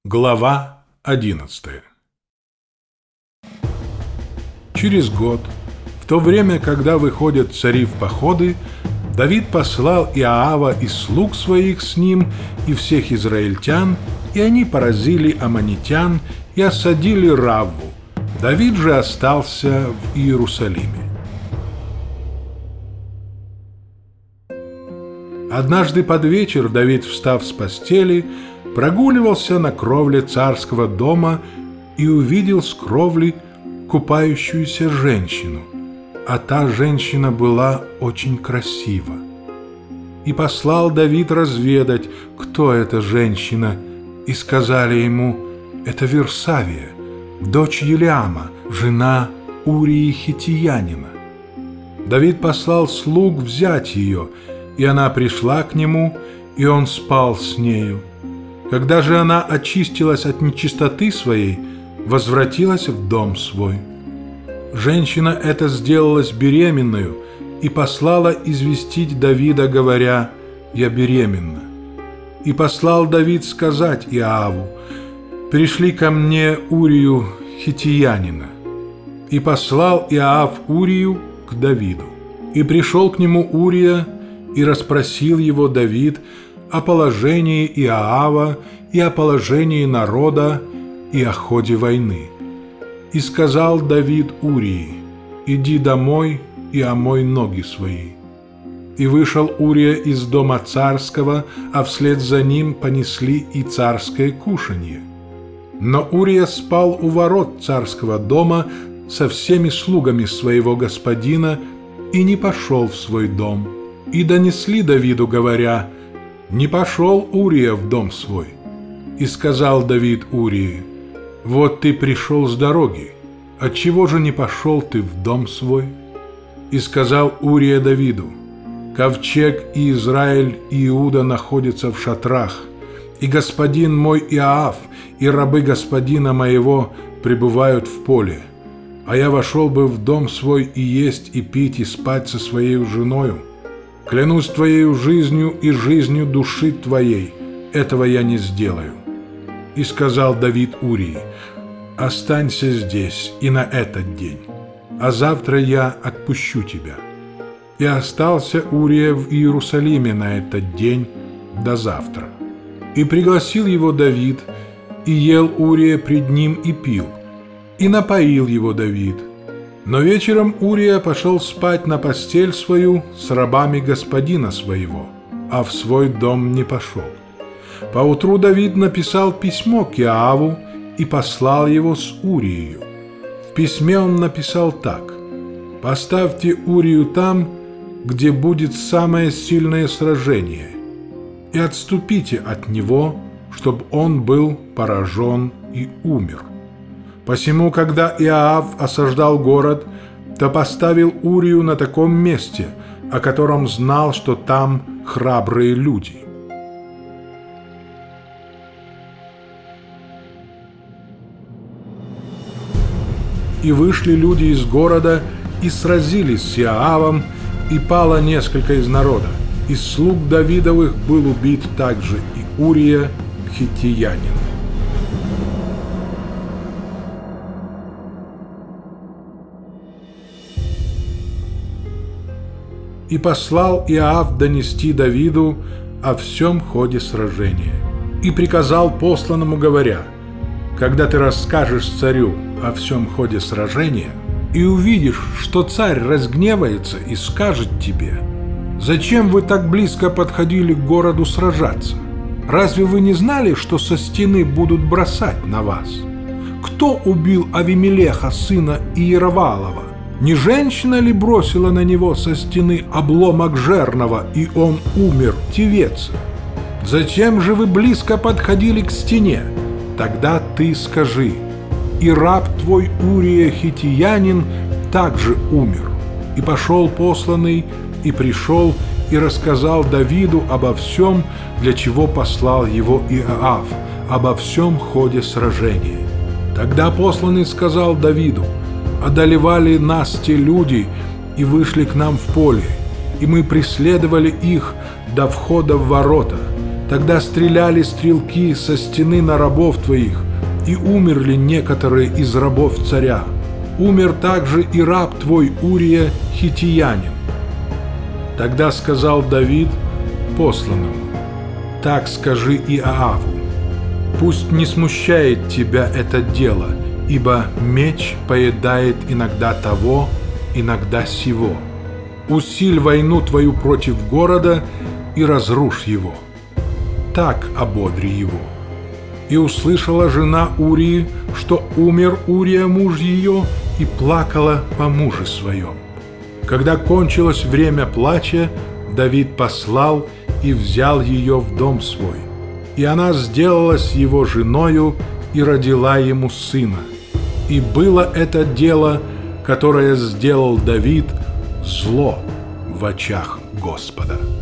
Глава 11. Через год, в то время, когда выходят цари в походы, Давид послал Иоава и слуг своих с ним и всех израильтян, и они поразили аммонитян и осадили Равву. Давид же остался в Иерусалиме. Однажды под вечер Давид, встав с постели, прогуливался на кровле царского дома и увидел с кровли купающуюся женщину, а та женщина была очень красива. И послал Давид разведать, кто эта женщина, и сказали ему: «Это Версавия, дочь Елиама, жена Урии Хиттиянина». Давид послал слуг взять ее, и она пришла к нему, и он спал с нею. Когда же она очистилась от нечистоты своей, возвратилась в дом свой. Женщина эта сделалась беременною и послала известить Давида, говоря: «Я беременна». И послал Давид сказать Иоаву: «Пришли ко мне Урию Хиттиянина». И послал Иоав Урию к Давиду. И пришел к нему Урия, и расспросил его Давид о положении Иоава и о положении народа и о ходе войны. И сказал Давид Урии: «Иди домой и омой ноги свои». И вышел Урия из дома царского, а вслед за ним понесли и царское кушанье. Но Урия спал у ворот царского дома со всеми слугами своего господина и не пошел в свой дом. И донесли Давиду, говоря: «Не пошел Урия в дом свой». И сказал Давид Урии: «Вот ты пришел с дороги, отчего же не пошел ты в дом свой?» И сказал Урия Давиду: «Ковчег и Израиль и Иуда находятся в шатрах, и господин мой Иоав и рабы господина моего пребывают в поле, а я вошел бы в дом свой и есть, и пить, и спать со своей женою. Клянусь твоею жизнью и жизнью души твоей, этого я не сделаю». И сказал Давид Урии: «Останься здесь и на этот день, а завтра я отпущу тебя». И остался Урия в Иерусалиме на этот день до завтра. И пригласил его Давид, и ел Урия пред ним и пил, и напоил его Давид. Но вечером Урия пошел спать на постель свою с рабами господина своего, а в свой дом не пошел. Поутру Давид написал письмо к Иоаву и послал его с Урией. В письме он написал так: «Поставьте Урию там, где будет самое сильное сражение, и отступите от него, чтобы он был поражен и умер». Посему, когда Иоав осаждал город, то поставил Урию на таком месте, о котором знал, что там храбрые люди. И вышли люди из города и сразились с Иоавом, и пало несколько из народа. Из слуг Давидовых был убит также и Урия Хиттиянин. И послал Иоав донести Давиду о всем ходе сражения. И приказал посланному, говоря: «Когда ты расскажешь царю о всем ходе сражения и увидишь, что царь разгневается и скажет тебе: зачем вы так близко подходили к городу сражаться? Разве вы не знали, что со стены будут бросать на вас? Кто убил Авимелеха, сына Иероваалова? Не женщина ли бросила на него со стены обломок жернова, и он умер в Тевеце? Зачем же вы близко подходили к стене? Тогда ты скажи: и раб твой Урия Хиттиянин также умер». И пошел посланный, и пришел, и рассказал Давиду обо всем, для чего послал его Иоав, обо всем ходе сражения. Тогда посланный сказал Давиду: «Одолевали нас те люди и вышли к нам в поле, и мы преследовали их до входа в ворота, Тогда стреляли стрелки со стены на рабов твоих, и умерли некоторые из рабов царя. Умер также и раб твой Урия хиттиянин». Тогда сказал Давид посланному: «Так скажи Иоаву: пусть не смущает тебя это дело, ибо меч поедает иногда того, иногда сего. Усиль войну твою против города и разрушь его. Так ободри его». И услышала жена Урии, что умер Урия муж ее, и плакала по муже своем. Когда кончилось время плача, Давид послал и взял ее в дом свой. И она сделалась его женою и родила ему сына. И было это дело, которое сделал Давид, зло в очах Господа.